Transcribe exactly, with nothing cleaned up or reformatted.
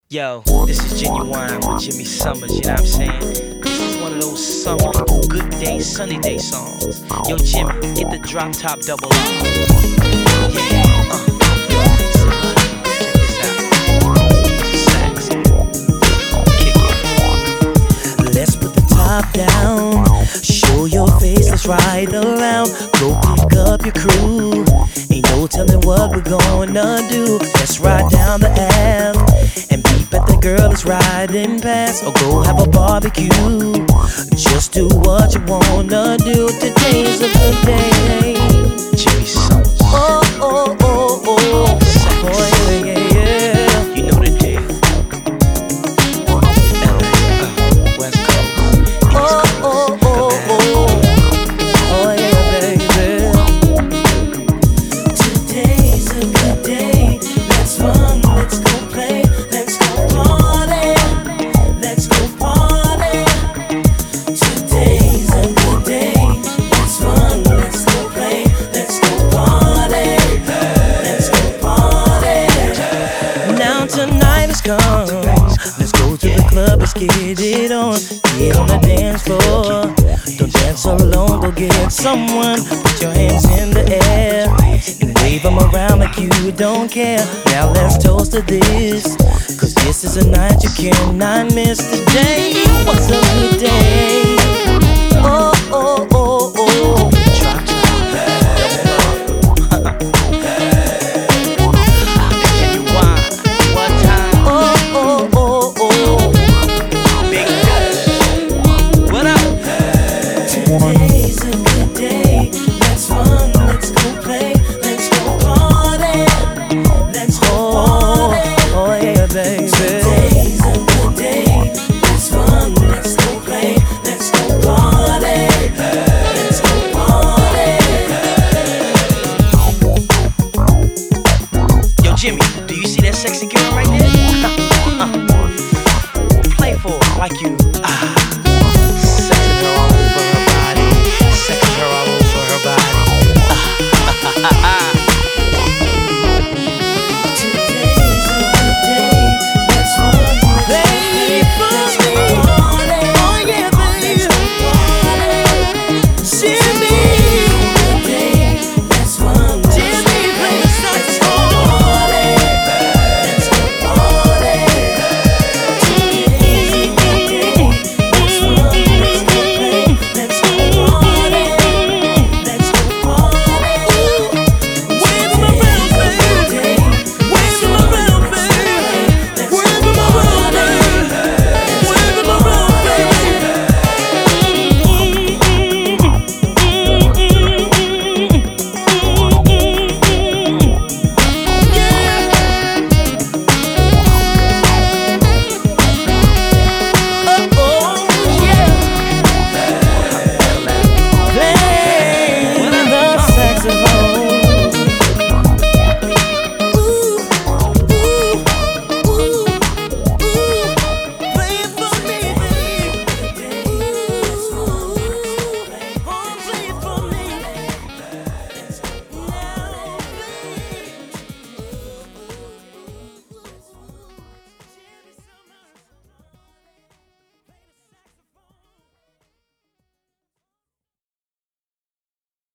Yo, this is Genuine with Jimmy Summers, you know what I'm saying? This is one of those summer, good day, sunny day songs. Yo, Jimmy, hit the drop top double R. Yeah, uh. Check this out. Sax. Kick it. Let's put the top down, show your face, let's ride around. Go pick up your crew, ain't no telling what we're gonna do. Let's ride down the Ave and beep at the girl that's riding past, or go have a barbecue. Just do what you wanna do, today's a good day. Jimmy Summers. Oh, oh, oh, oh, Sax. oh yeah, yeah, yeah. You know the deal. L A, uh, West Coast, East Oh, Coast, oh, oh, oh, oh yeah, baby. Today's a good day. Let's run, let's go play, let's go party, let's go party. Today's a good day. Let's run, let's go play, let's go party, let's go party. Now tonight is come. Let's go to the club, let's get it on. Get on the dance floor. Don't dance alone, go get someone. Put your hands in the air and wave them around like you don't care. Now let's toast to this, cause this is a night you cannot miss. Today was a good day. Oh, oh, oh, oh. Drop top, double R. Genuine, one time, Oh, oh, oh, oh. big Dutch. What up? Today's a good day. Let's run, let's go play, let's go party, let's go party. Oh yeah, baby. Today's a good day. Let's run, let's go play, let's go party, let's go party. Yo, Jimmy, do you see that sexy girl right there? Uh, play for her like you